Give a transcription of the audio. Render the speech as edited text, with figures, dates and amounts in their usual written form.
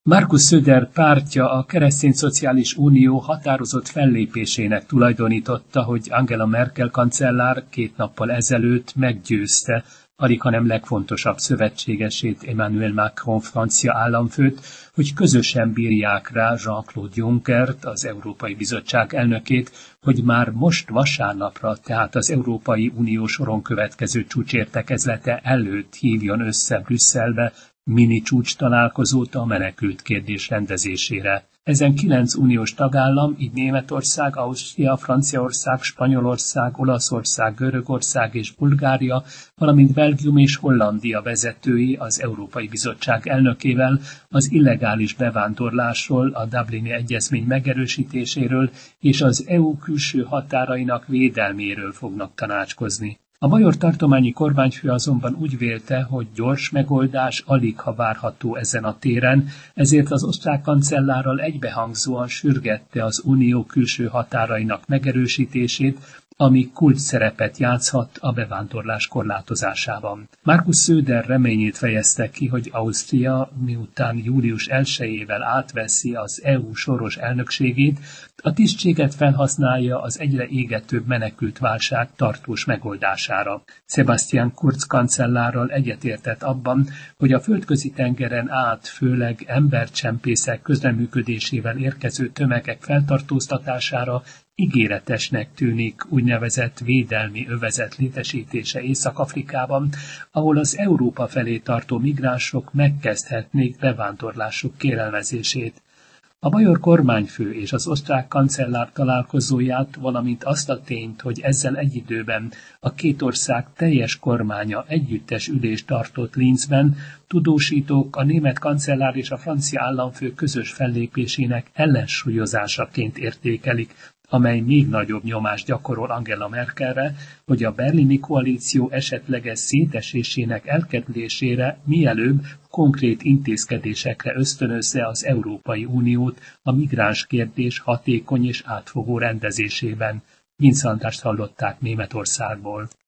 Markus Söder pártja a Keresztényszociális Unió határozott fellépésének tulajdonította, hogy Angela Merkel kancellár 2 nappal ezelőtt meggyőzte alighanem legfontosabb szövetségesét, Emmanuel Macron francia államfőt, hogy közösen bírják rá Jean-Claude Junckert, az Európai Bizottság elnökét, hogy már most vasárnapra, tehát az Európai Unió soron következő csúcsértekezlete előtt hívjon össze Brüsszelbe mini csúcs találkozót a menekült kérdés rendezésére. Ezen 9 uniós tagállam, így Németország, Ausztria, Franciaország, Spanyolország, Olaszország, Görögország és Bulgária, valamint Belgium és Hollandia vezetői az Európai Bizottság elnökével az illegális bevándorlásról, a Dublini Egyezmény megerősítéséről és az EU külső határainak védelméről fognak tanácskozni. A bajor tartományi kormányfő azonban úgy vélte, hogy gyors megoldás aligha várható ezen a téren, ezért az osztrák kancellárral egybehangzóan sürgette az unió külső határainak megerősítését, ami kulcs szerepet játszhat a bevándorlás korlátozásában. Markus Söder reményét fejezte ki, hogy Ausztria, miután július 1-ével átveszi az EU soros elnökségét, a tisztséget felhasználja az egyre égetőbb menekült válság tartós megoldására. Sebastian Kurz kancellárral egyetértett abban, hogy a földközi tengeren át főleg embercsempészek közreműködésével érkező tömegek feltartóztatására ígéretesnek tűnik úgynevezett védelmi övezet létesítése Észak-Afrikában, ahol az Európa felé tartó migránsok megkezdhetnék bevándorlásuk kérelmezését. A bajor kormányfő és az osztrák kancellár találkozóját, valamint azt a tényt, hogy ezzel egy időben a 2 ország teljes kormánya együttes ülést tartott Linzben, tudósítók a német kancellár és a francia államfő közös fellépésének ellensúlyozásaként értékelik, amely még nagyobb nyomást gyakorol Angela Merkelre, hogy a berlini koalíció esetleges szétesésének elkerülésére mielőbb konkrét intézkedésekre ösztönözze az Európai Uniót a migráns kérdés hatékony és átfogó rendezésében. Vince Andrást hallották Németországból.